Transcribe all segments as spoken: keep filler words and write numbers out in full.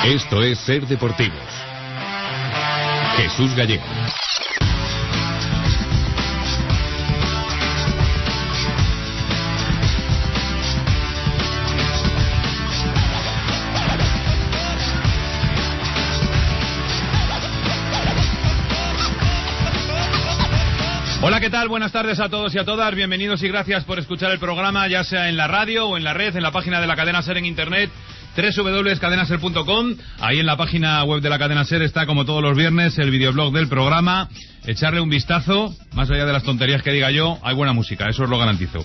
Esto es Ser Deportivos. Jesús Gallego. Hola, ¿qué tal? Buenas tardes a todos y a todas. Bienvenidos y gracias por escuchar el programa, ya sea en la radio o en la red, en la página de la cadena SER en internet, doble u doble u doble u punto cadena ser punto com. Ahí en la página web de la cadena SER está, como todos los viernes, el videoblog del programa. Echarle un vistazo, más allá de las tonterías que diga yo, hay buena música, eso os lo garantizo.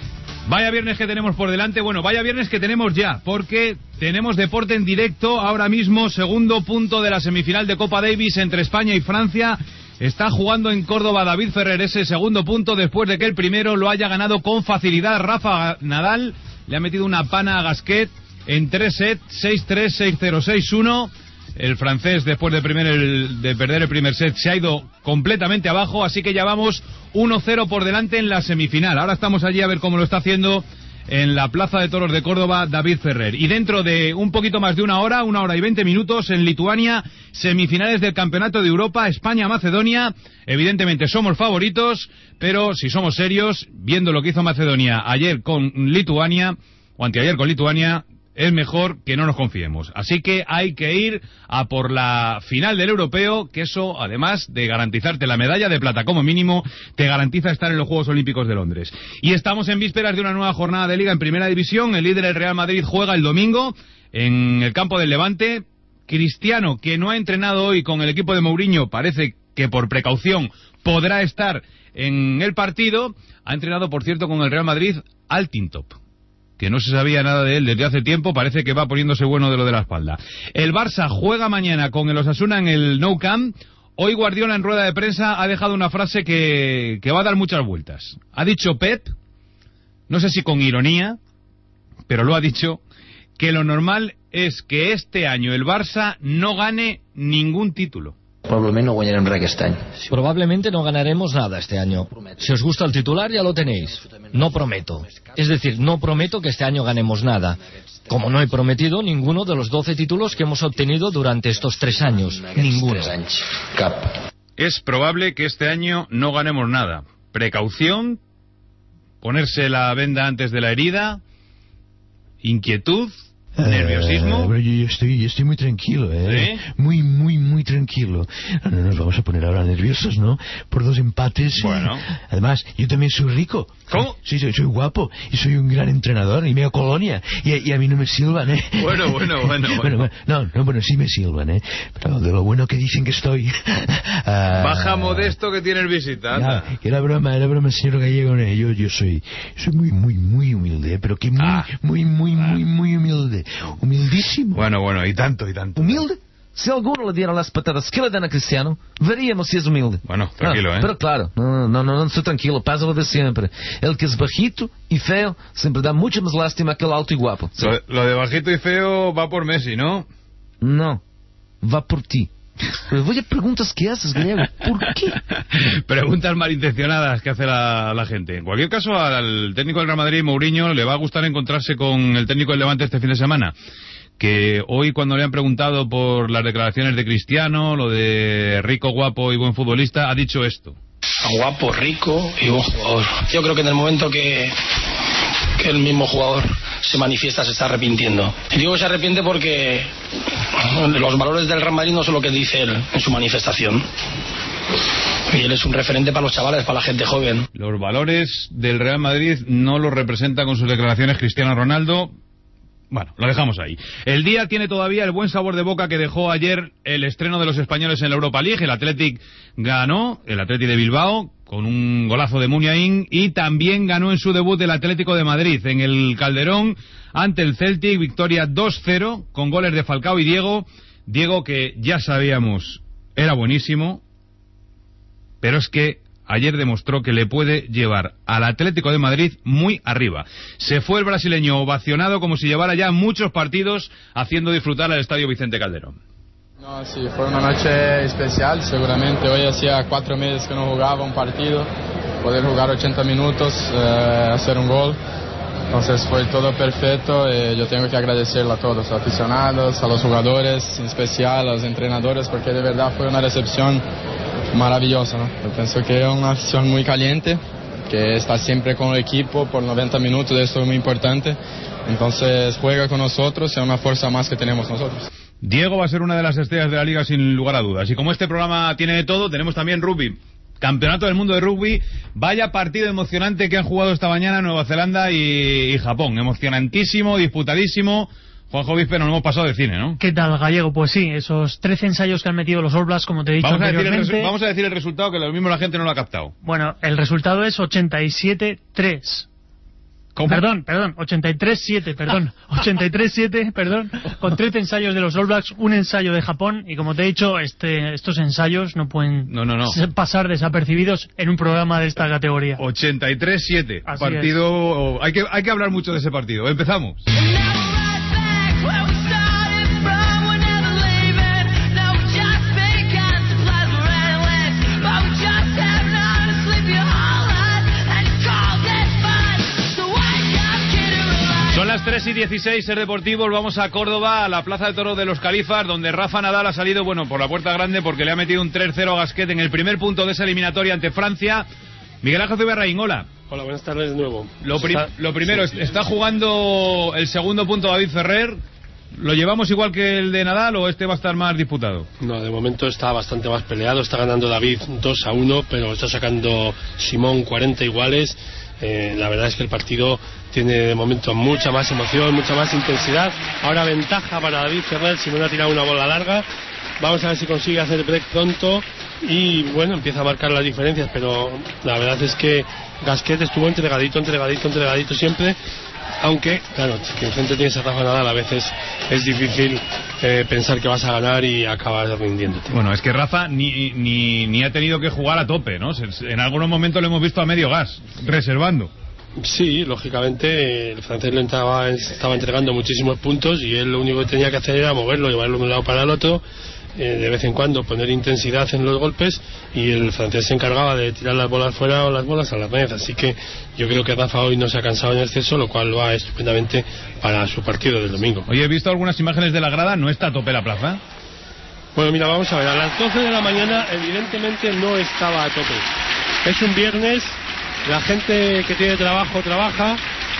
Vaya viernes que tenemos por delante, bueno, vaya viernes que tenemos ya, porque tenemos deporte en directo ahora mismo, segundo punto de la semifinal de Copa Davis entre España y Francia. Está jugando en Córdoba David Ferrer ese segundo punto después de que el primero lo haya ganado con facilidad. Rafa Nadal le ha metido una pana a Gasquet en tres sets, seis tres, seis cero, seis uno. El francés, después de, primer, el, de perder el primer set, se ha ido completamente abajo, así que ya vamos uno cero por delante en la semifinal. Ahora estamos allí a ver cómo lo está haciendo en la Plaza de Toros de Córdoba David Ferrer. Y dentro de un poquito más de una hora, una hora y veinte minutos, en Lituania, semifinales del Campeonato de Europa, España-Macedonia. Evidentemente somos favoritos, pero si somos serios, viendo lo que hizo Macedonia ayer con Lituania, o anteayer con Lituania, es mejor que no nos confiemos. Así que hay que ir a por la final del europeo, que eso, además de garantizarte la medalla de plata como mínimo, te garantiza estar en los Juegos Olímpicos de Londres. Y estamos en vísperas de una nueva jornada de Liga en Primera División. El líder, el Real Madrid, juega el domingo en el campo del Levante. Cristiano, que no ha entrenado hoy con el equipo de Mourinho, parece que por precaución podrá estar en el partido. Ha entrenado, por cierto, con el Real Madrid Altintop, que no se sabía nada de él desde hace tiempo, parece que va poniéndose bueno de lo de la espalda. El Barça juega mañana con el Osasuna en el Nou Camp. Hoy Guardiola en rueda de prensa ha dejado una frase que, que va a dar muchas vueltas. Ha dicho Pep, no sé si con ironía, pero lo ha dicho, que lo normal es que este año el Barça no gane ningún título. Probablemente no guanyarem res aquest any. Probablemente no ganaremos nada este año. Si os gusta el titular, ya lo tenéis. No prometo. Es decir, no prometo que este año ganemos nada. Como no he prometido ninguno de los doce títulos que hemos obtenido durante estos tres años. Ninguno. Es probable que este año no ganemos nada. Precaución, ponerse la venda antes de la herida, inquietud, nerviosismo. Eh, pero yo, yo estoy yo estoy muy tranquilo, ¿eh? ¿Sí? Muy, muy, muy tranquilo. No, no nos vamos a poner ahora nerviosos, ¿no? Por dos empates. Bueno. Además, yo también soy rico. ¿Cómo? Sí, soy, soy guapo y soy un gran entrenador y medio colonia. Y, y a mí no me silban, ¿eh? Bueno, bueno, bueno, bueno. bueno, bueno. No, no, bueno, sí me silban, ¿eh? Pero de lo bueno que dicen que estoy. uh, Baja Modesto que tienes visita. Ya, que era broma, era broma, señor Gallego. ¿eh? Yo, yo soy, soy muy, muy, muy humilde, ¿eh? Pero que muy, Ah. muy, muy, Ah. muy, muy humilde. Humildísimo. Bueno, bueno, y tanto, y tanto. Humilde? Se alguno le diera las patadas que le dan a Cristiano, veríamos si es humilde. Bueno, tranquilo, no, ¿eh? Pero claro, no, no, no, no estoy tranquilo, pasa lo de siempre. El que es bajito y feo siempre da mucha más lástima que el alto y guapo. ¿Sí? Lo, lo de bajito y feo va por Messi, ¿no? No, va por ti. Pero voy a preguntas que haces, Gallego. ¿Por qué? Preguntas malintencionadas que hace la, la gente. En cualquier caso, al técnico del Real Madrid, Mourinho, le va a gustar encontrarse con el técnico del Levante este fin de semana. Que hoy, cuando le han preguntado por las declaraciones de Cristiano, lo de rico, guapo y buen futbolista, ha dicho esto. Guapo, rico y buen jugador. Yo creo que en el momento que, que el mismo jugador se manifiesta se está arrepintiendo. Y digo que se arrepiente porque los valores del Real Madrid no son lo que dice él en su manifestación. Y él es un referente para los chavales, para la gente joven. Los valores del Real Madrid no los representa con sus declaraciones Cristiano Ronaldo. Bueno, lo dejamos ahí. El día tiene todavía el buen sabor de boca que dejó ayer el estreno de los españoles en la Europa League. El Athletic ganó, el Athletic de Bilbao, con un golazo de Muniain, y también ganó en su debut el Atlético de Madrid en el Calderón ante el Celtic, victoria dos cero con goles de Falcao y Diego. Diego, que ya sabíamos era buenísimo, pero es que ayer demostró que le puede llevar al Atlético de Madrid muy arriba. Se fue el brasileño ovacionado como si llevara ya muchos partidos haciendo disfrutar al Estadio Vicente Calderón. No, sí, fue una noche especial, seguramente. Hoy hacía cuatro meses que no jugaba un partido. Poder jugar ochenta minutos, eh, hacer un gol. Entonces fue todo perfecto y yo tengo que agradecerle a todos, a los aficionados, a los jugadores, en especial a los entrenadores, porque de verdad fue una recepción maravillosa, ¿no? Yo pienso que es una afición muy caliente, que está siempre con el equipo por noventa minutos, eso es muy importante. Entonces juega con nosotros, es una fuerza más que tenemos nosotros. Diego va a ser una de las estrellas de la liga sin lugar a dudas. Y como este programa tiene de todo, tenemos también rugby. Campeonato del mundo de rugby. Vaya partido emocionante que han jugado esta mañana Nueva Zelanda y, y Japón. Emocionantísimo, disputadísimo. Juanjo Víspero, nos hemos pasado de cine, ¿no? ¿Qué tal, Gallego? Pues sí, esos trece ensayos que han metido los All Blacks, como te he dicho vamos anteriormente. A decir el resu- vamos a decir el resultado, que lo mismo la gente no lo ha captado. Bueno, el resultado es ochenta y siete tres. ¿Cómo? Perdón, perdón, ochenta y tres siete, perdón. ochenta y tres siete, perdón. Con trece ensayos de los All Blacks, un ensayo de Japón. Y como te he dicho, este, estos ensayos no pueden no, no, no. pasar desapercibidos en un programa de esta categoría. ochenta y tres siete. Así partido. Es. Hay que, hay que hablar mucho de ese partido. Empezamos. Son las tres y dieciséis, Ser Deportivos. Vamos a Córdoba, a la Plaza de Toros de los Califas, donde Rafa Nadal ha salido, bueno, por la puerta grande, porque le ha metido un tres cero a Gasquet en el primer punto de esa eliminatoria ante Francia. Miguel Ángel Zuberraín, hola. Hola, buenas tardes de nuevo. Lo, pri- está... lo primero, sí, ¿está jugando el segundo punto David Ferrer? ¿Lo llevamos igual que el de Nadal o este va a estar más disputado? No, de momento está bastante más peleado. Está ganando David dos a uno, pero está sacando Simón cuarenta iguales. Eh, la verdad es que el partido tiene de momento mucha más emoción, mucha más intensidad. Ahora ventaja para David Ferrer. Simón ha tirado una bola larga. Vamos a ver si consigue hacer break pronto y bueno, empieza a marcar las diferencias, pero la verdad es que Gasquet estuvo entregadito, entregadito, entregadito siempre. Aunque, claro, que enfrente tienes a Rafa Nadal, a veces es difícil eh, pensar que vas a ganar y acabas rindiéndote. Bueno, es que Rafa ni, ni, ni ha tenido que jugar a tope, ¿no? En algunos momentos lo hemos visto a medio gas, reservando. Sí, lógicamente el francés le entraba, estaba entregando muchísimos puntos y él lo único que tenía que hacer era moverlo, llevarlo de un lado para el otro, eh, de vez en cuando poner intensidad en los golpes, y el francés se encargaba de tirar las bolas fuera o las bolas a la red. Así que yo creo que Rafa hoy no se ha cansado en exceso, lo cual va estupendamente para su partido del domingo. Oye, he visto algunas imágenes de la grada, ¿no está a tope la plaza? Bueno, mira, vamos a ver, a las doce de la mañana evidentemente no estaba a tope. Es un viernes, la gente que tiene trabajo trabaja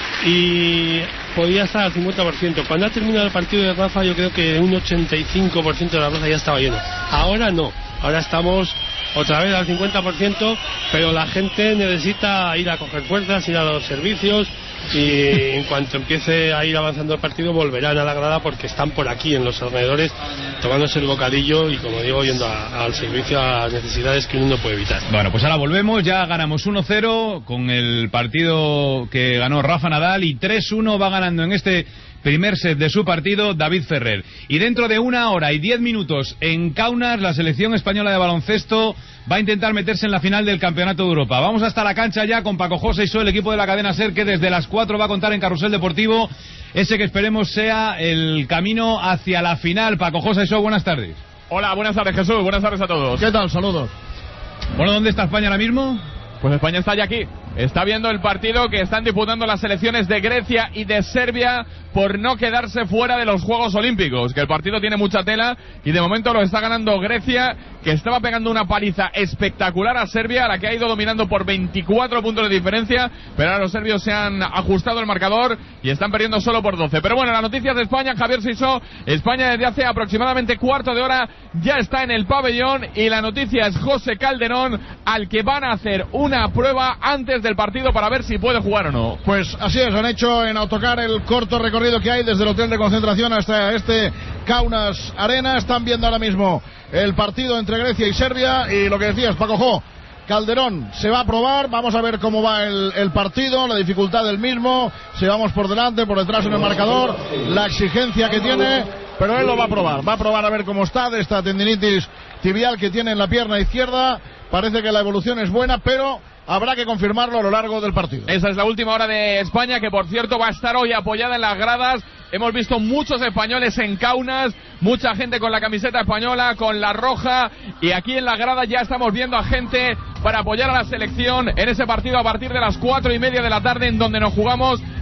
y podía estar al cincuenta por ciento. Cuando ha terminado el partido de Rafa, yo creo que un ochenta y cinco por ciento de la plaza ya estaba lleno. Ahora no, ahora estamos otra vez al cincuenta por ciento, pero la gente necesita ir a coger fuerzas, ir a los servicios, y en cuanto empiece a ir avanzando el partido volverán a la grada, porque están por aquí en los alrededores tomándose el bocadillo y, como digo, yendo a, al servicio a las necesidades que uno no puede evitar. Bueno, pues ahora volvemos, ya ganamos uno cero con el partido que ganó Rafa Nadal, y tres uno va ganando en este primer set de su partido David Ferrer. Y dentro de una hora y diez minutos en Kaunas, la selección española de baloncesto va a intentar meterse en la final del Campeonato de Europa. Vamos hasta la cancha ya con Paco José y Soy, el equipo de la cadena SER, que desde las cuatro va a contar en Carrusel Deportivo ese que esperemos sea el camino hacia la final. Paco José y Soy, buenas tardes. Hola, buenas tardes, Jesús, buenas tardes a todos. ¿Qué tal? Saludos. Bueno, ¿dónde está España ahora mismo? Pues España está ya aquí, está viendo el partido que están disputando las selecciones de Grecia y de Serbia por no quedarse fuera de los Juegos Olímpicos, que el partido tiene mucha tela y de momento lo está ganando Grecia, que estaba pegando una paliza espectacular a Serbia, a la que ha ido dominando por veinticuatro puntos de diferencia, pero ahora los serbios se han ajustado el marcador y están perdiendo solo por doce. Pero bueno, las noticias de España, Javier Sisó, España desde hace aproximadamente cuarto de hora ya está en el pabellón, y la noticia es José Calderón, al que van a hacer una prueba antes del partido para ver si puede jugar o no. Pues así es, han hecho en autocar el corto recorrido que hay desde el hotel de concentración hasta este Kaunas Arena. Están viendo ahora mismo el partido entre Grecia y Serbia, y lo que decías, Paco Jo, Calderón se va a probar, vamos a ver cómo va el, el partido, la dificultad del mismo, si vamos por delante, por detrás en el marcador, la exigencia que tiene, pero él lo va a probar, va a probar a ver cómo está de esta tendinitis tibial que tiene en la pierna izquierda. Parece que la evolución es buena, pero habrá que confirmarlo a lo largo del partido. Esa es la última hora de España, que por cierto va a estar hoy apoyada en las gradas. Hemos visto muchos españoles en Kaunas, mucha gente con la camiseta española, con la roja, y aquí en la grada ya estamos viendo a gente para apoyar a la selección en ese partido a partir de las cuatro y media de la tarde, en donde nos jugamos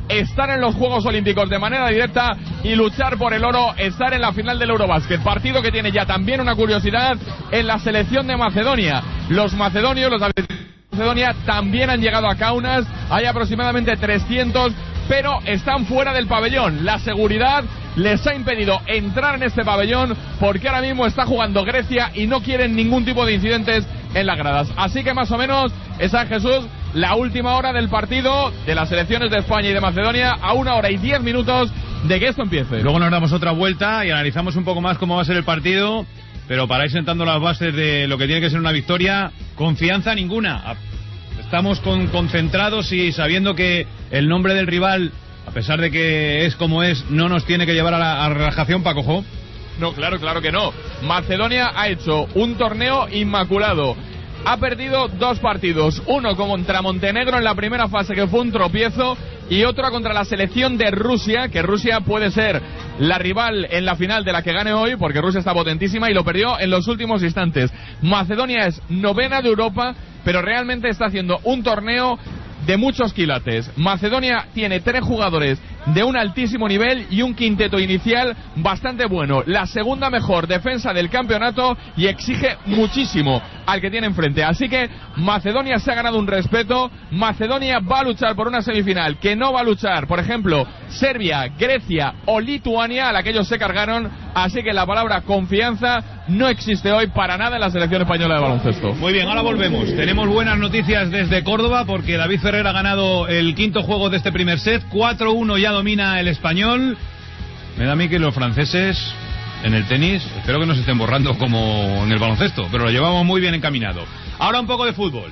estar en los Juegos Olímpicos de manera directa y luchar por el oro, estar en la final del Eurobasket, partido que tiene ya también una curiosidad en la selección de Macedonia. Los macedonios, los de Macedonia también han llegado a Kaunas, hay aproximadamente trescientos, pero están fuera del pabellón. La seguridad les ha impedido entrar en este pabellón porque ahora mismo está jugando Grecia y no quieren ningún tipo de incidentes en las gradas. Así que más o menos esa es, Jesús, la última hora del partido de las selecciones de España y de Macedonia, a una hora y diez minutos de que esto empiece. Luego nos damos otra vuelta y analizamos un poco más cómo va a ser el partido, pero para ir sentando las bases de lo que tiene que ser una victoria, confianza ninguna. Estamos con, concentrados y sabiendo que el nombre del rival, a pesar de que es como es, no nos tiene que llevar a la, a la relajación, Paco Jo. No, claro, claro que no. Macedonia ha hecho un torneo inmaculado. Ha perdido dos partidos, uno contra Montenegro en la primera fase, que fue un tropiezo, y otro contra la selección de Rusia, que Rusia puede ser la rival en la final de la que gane hoy, porque Rusia está potentísima y lo perdió en los últimos instantes. Macedonia es novena de Europa, pero realmente está haciendo un torneo de muchos quilates. Macedonia tiene tres jugadores de un altísimo nivel y un quinteto inicial bastante bueno. La segunda mejor defensa del campeonato y exige muchísimo al que tiene enfrente. Así que Macedonia se ha ganado un respeto. Macedonia va a luchar por una semifinal que no va a luchar, por ejemplo, Serbia, Grecia o Lituania, a la que ellos se cargaron. Así que la palabra confianza no existe hoy para nada en la selección española de baloncesto. Muy bien, ahora volvemos. Tenemos buenas noticias desde Córdoba porque David Ferrer ha ganado el quinto juego de este primer set. cuatro uno ya domina el español. Me da a mí que los franceses en el tenis, espero que no se estén borrando como en el baloncesto, pero lo llevamos muy bien encaminado. Ahora un poco de fútbol.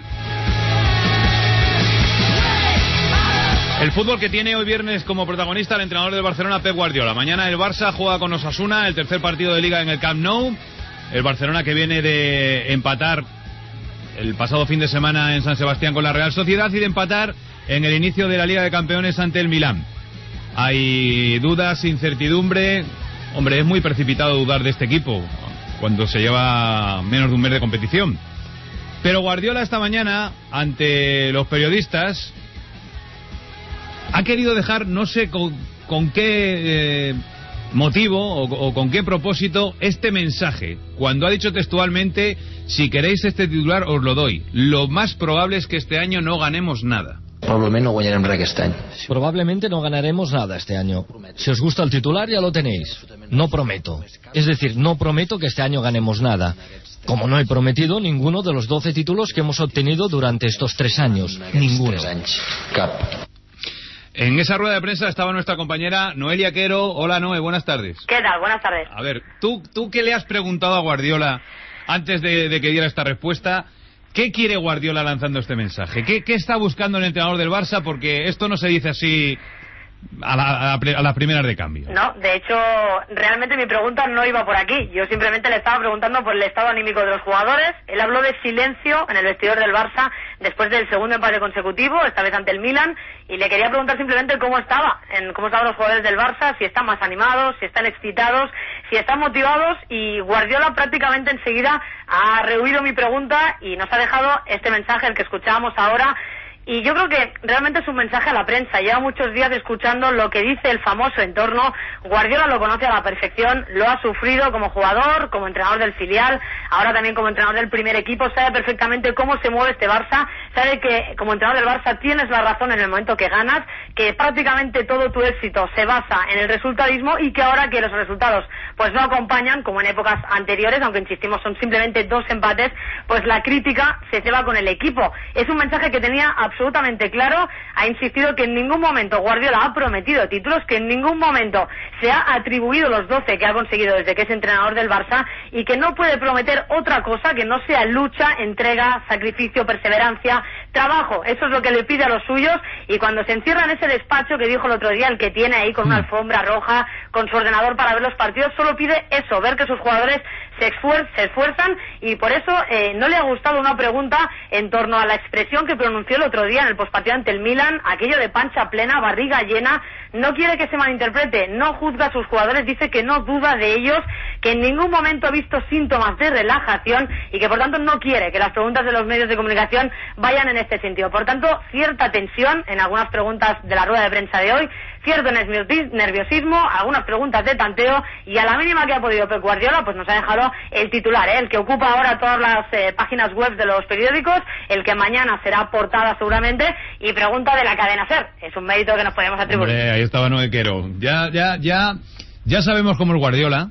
El fútbol que tiene hoy viernes como protagonista el entrenador del Barcelona, Pep Guardiola. Mañana el Barça juega con Osasuna, el tercer partido de Liga en el Camp Nou. El Barcelona, que viene de empatar el pasado fin de semana en San Sebastián con la Real Sociedad y de empatar en el inicio de la Liga de Campeones ante el Milán. Hay dudas, incertidumbre. Hombre, es muy precipitado dudar de este equipo cuando se lleva menos de un mes de competición. Pero Guardiola esta mañana, ante los periodistas, ha querido dejar, no sé con, con qué eh, motivo o, o con qué propósito, este mensaje. Cuando ha dicho textualmente: si queréis este titular os lo doy. Lo más probable es que este año no ganemos nada. Probablemente no ganaremos nada este año. Probablemente no ganaremos nada este año. Si os gusta el titular ya lo tenéis. No prometo. Es decir, no prometo que este año ganemos nada. Como no he prometido ninguno de los doce títulos que hemos obtenido durante estos tres años. Ninguno. En esa rueda de prensa estaba nuestra compañera Noelia Quero. Hola, Noe, buenas tardes. ¿Qué tal? Buenas tardes. A ver, ¿tú, tú qué le has preguntado a Guardiola antes de, de que diera esta respuesta? ¿Qué quiere Guardiola lanzando este mensaje? ¿Qué, qué está buscando el entrenador del Barça? Porque esto no se dice así a, la, a, la, a las primeras de cambio. No, de hecho, realmente mi pregunta no iba por aquí. Yo simplemente le estaba preguntando por el estado anímico de los jugadores. Él habló de silencio en el vestidor del Barça después del segundo empate consecutivo, esta vez ante el Milan, y le quería preguntar simplemente cómo estaba, en cómo estaban los jugadores del Barça, si están más animados, si están excitados, si están motivados, y Guardiola prácticamente enseguida ha rehuido mi pregunta y nos ha dejado este mensaje, el que escuchábamos ahora. Y yo creo que realmente es un mensaje a la prensa. Lleva muchos días escuchando lo que dice el famoso entorno. Guardiola lo conoce a la perfección, lo ha sufrido como jugador, como entrenador del filial, ahora también como entrenador del primer equipo. Sabe perfectamente cómo se mueve este Barça, sabe que como entrenador del Barça tienes la razón en el momento que ganas, que prácticamente todo tu éxito se basa en el resultadismo y que ahora que los resultados pues no acompañan, como en épocas anteriores, aunque insistimos son simplemente dos empates, pues la crítica se ceba con el equipo. Es un mensaje que tenía absolutamente claro. Ha insistido que en ningún momento Guardiola ha prometido títulos, que en ningún momento se ha atribuido los doce que ha conseguido desde que es entrenador del Barça, y que no puede prometer otra cosa que no sea lucha, entrega, sacrificio, perseverancia, trabajo. Eso es lo que le pide a los suyos, y cuando se encierra en ese despacho que dijo el otro día, el que tiene ahí con una alfombra roja, con su ordenador para ver los partidos, solo pide eso, ver que sus jugadores se, esfuer se esfuerzan, y por eso eh, no le ha gustado una pregunta en torno a la expresión que pronunció el otro día en el postpartido ante el Milan, aquello de pancha plena, barriga llena. No quiere que se malinterprete, no juzga a sus jugadores, dice que no duda de ellos, que en ningún momento ha visto síntomas de relajación y que por tanto no quiere que las preguntas de los medios de comunicación vayan en este sentido. Por tanto, cierta tensión en algunas preguntas de la rueda de prensa de hoy, cierto nerviosismo, algunas preguntas de tanteo, y a la mínima que ha podido Pep Guardiola pues nos ha dejado el titular, ¿eh? el que ocupa ahora todas las eh, páginas web de los periódicos, el que mañana será portada seguramente, y pregunta de la cadena SER. Es un mérito que nos podemos atribuir. Hombre, ahí estaba Noé Quero. Ya, ya, ya, ya sabemos cómo es Guardiola.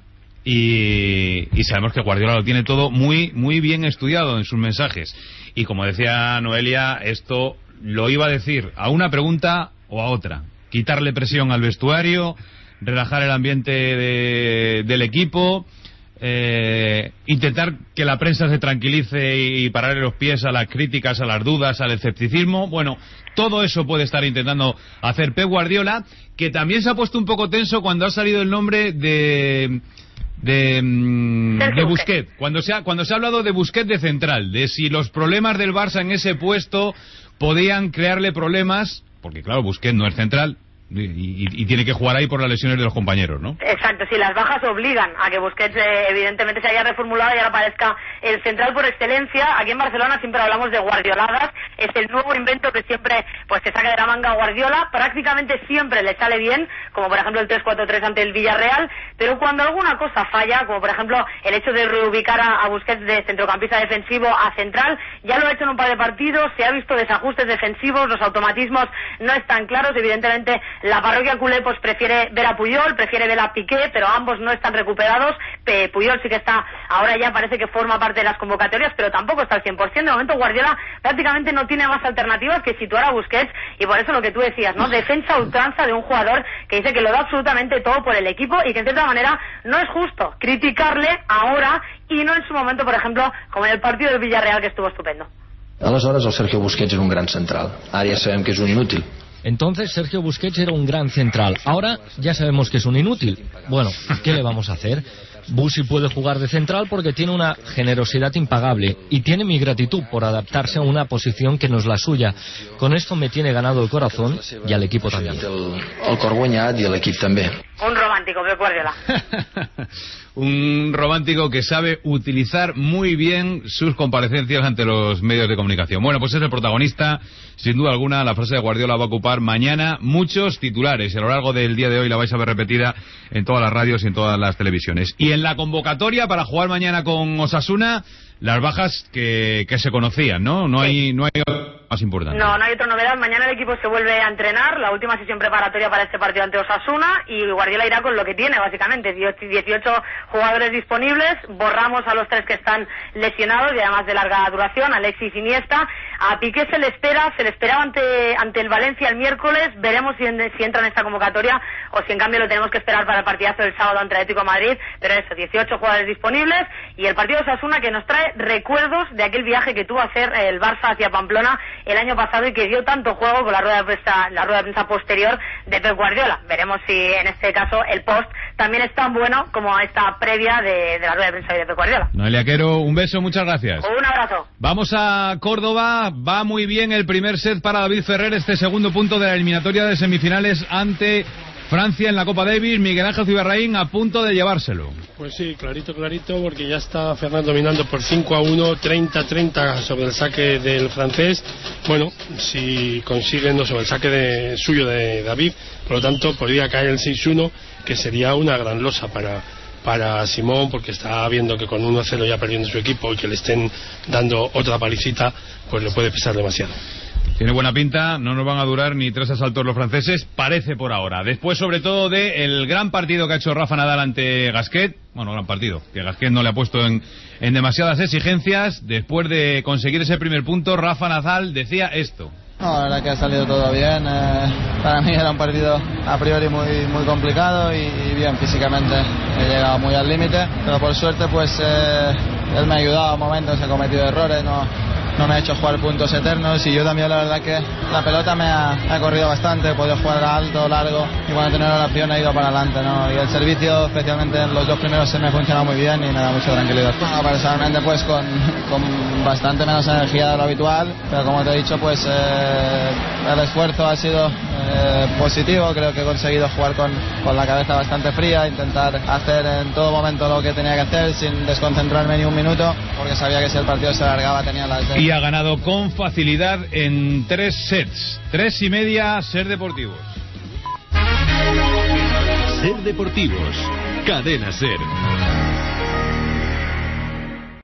Y, y sabemos que Guardiola lo tiene todo muy muy bien estudiado en sus mensajes. Y como decía Noelia, esto lo iba a decir a una pregunta o a otra. Quitarle presión al vestuario, relajar el ambiente de, del equipo, eh, intentar que la prensa se tranquilice y pararle los pies a las críticas, a las dudas, al escepticismo. Bueno, todo eso puede estar intentando hacer Pep Guardiola, que también se ha puesto un poco tenso cuando ha salido el nombre de... de, de Busquets, cuando se ha cuando se ha hablado de Busquets de central, de si los problemas del Barça en ese puesto podían crearle problemas, porque claro, Busquets no es central y, y, y tiene que jugar ahí por las lesiones de los compañeros, ¿no? Exacto, si las bajas obligan a que Busquets eh, evidentemente se haya reformulado y ahora parezca el central por excelencia. Aquí en Barcelona siempre hablamos de guardioladas, es el nuevo invento que siempre pues se saca de la manga Guardiola, prácticamente siempre le sale bien, como por ejemplo el tres cuatro tres ante el Villarreal, pero cuando alguna cosa falla, como por ejemplo el hecho de reubicar a, a Busquets de centrocampista defensivo a central, ya lo ha hecho en un par de partidos, se ha visto desajustes defensivos, los automatismos no están claros, evidentemente la parroquia culé pues prefiere ver a Puyol, prefiere ver a Piqué, pero ambos no están recuperados. Pe Puyol sí que está, ahora ya parece que forma parte de las convocatorias, pero tampoco está al cien por ciento. De momento Guardiola prácticamente no tiene más alternativas que situar a Busquets, y por eso lo que tú decías, ¿no? Defensa a ultranza de un jugador que dice que lo da absolutamente todo por el equipo y que en cierta manera no es justo criticarle ahora y no en su momento, por ejemplo, como en el partido del Villarreal, que estuvo estupendo. Aleshores el Sergio Busquets era un gran central, ara ja sabem que és un inútil. Entonces Sergio Busquets era un gran central. Ahora ya sabemos que es un inútil. Bueno, ¿qué le vamos a hacer? Busi puede jugar de central porque tiene una generosidad impagable y tiene mi gratitud por adaptarse a una posición que no es la suya. Con esto me tiene ganado el corazón y al equipo también. El, el cor guanyat i l'equip també. Un romántico, Pep Guardiola. Un romántico que sabe utilizar muy bien sus comparecencias ante los medios de comunicación. Bueno, pues es el protagonista, sin duda alguna. La frase de Guardiola va a ocupar mañana muchos titulares y a lo largo del día de hoy la vais a ver repetida en todas las radios y en todas las televisiones. Y en la convocatoria para jugar mañana con Osasuna, las bajas que, que se conocían, ¿no? No hay, no hay más importante. No, no hay otra novedad. Mañana el equipo se vuelve a entrenar, la última sesión preparatoria para este partido ante Osasuna, y Guardiola irá con lo que tiene, básicamente, dieciocho jugadores disponibles. Borramos a los tres que están lesionados y además de larga duración, Alexis y Iniesta. A Piqué se le espera, se le esperaba ante, ante el Valencia el miércoles. Veremos si, si entra en esta convocatoria o si en cambio lo tenemos que esperar para el partidazo del sábado ante Atlético de Madrid. Pero eso, dieciocho jugadores disponibles, y el partido de Osasuna que nos trae recuerdos de aquel viaje que tuvo a hacer el Barça hacia Pamplona el año pasado y que dio tanto juego con la rueda de prensa, la rueda de prensa posterior de Pep Guardiola. Veremos si en este caso el post también es tan bueno como esta previa de, de la rueda de prensa de Pep Guardiola. Noelia Quero, un beso, muchas gracias. Un abrazo. Vamos a Córdoba, va muy bien el primer set para David Ferrer, este segundo punto de la eliminatoria de semifinales ante Francia en la Copa Davis. Miguel Ángel Ciberraín a punto de llevárselo. Pues sí, clarito, clarito, porque ya está Fernando dominando por cinco a uno, treinta a treinta sobre el saque del francés. Bueno, si consiguen, no, sobre el saque de, suyo de David, por lo tanto podría caer el seis uno, que sería una gran losa para, para Simón, porque está viendo que con uno a cero ya perdiendo su equipo y que le estén dando otra palicita, pues le puede pesar demasiado. Tiene buena pinta, no nos van a durar ni tres asaltos los franceses, parece por ahora. Después, sobre todo, de el gran partido que ha hecho Rafa Nadal ante Gasquet. Bueno, gran partido, que Gasquet no le ha puesto en, en demasiadas exigencias. Después de conseguir ese primer punto, Rafa Nadal decía esto. No, la verdad que ha salido todo bien. Eh, para mí era un partido a priori muy muy complicado y, y bien físicamente. He llegado muy al límite, pero por suerte pues eh, él me ha ayudado a momentos, he cometido errores, no no me ha hecho jugar puntos eternos, y yo también la verdad que la pelota me ha, me ha corrido bastante, he podido jugar alto, largo, y cuando he tenido la opción he ido para adelante, ¿no? Y el servicio, especialmente en los dos primeros, se me ha funcionado muy bien y me da mucha tranquilidad. Bueno, personalmente pues con, con bastante menos energía de lo habitual, pero como te he dicho, pues eh, el esfuerzo ha sido eh, positivo. Creo que he conseguido jugar con, con la cabeza bastante fría, intentar hacer en todo momento lo que tenía que hacer sin desconcentrarme ni un minuto, porque sabía que si el partido se alargaba tenía las de... Y ha ganado con facilidad en tres sets, tres y media. Ser Deportivos. Ser Deportivos, Cadena Ser.